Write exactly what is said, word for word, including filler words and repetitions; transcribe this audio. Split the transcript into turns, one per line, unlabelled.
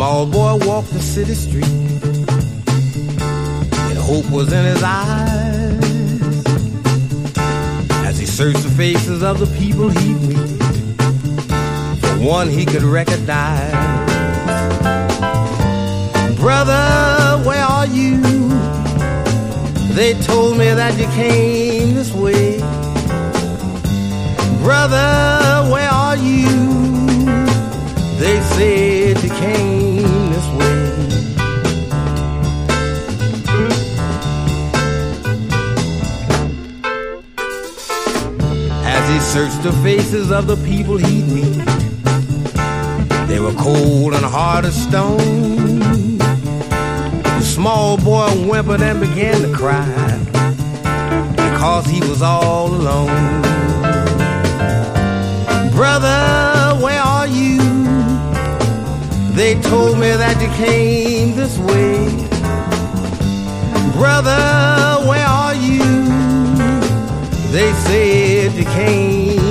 Small boy walked the city street, and hope was in his eyes as he searched the faces of the people he'd meet. For one he could recognize. Brother, where are you? They told me that you came this way. Brother, where are you? They said you came this way. As he searched the faces of the people he'd meet, they were cold and hard as stone. The small boy whimpered and began to cry because he was all alone. Brother, where are you? They told me that you came this way. Brother, where are you? They said you came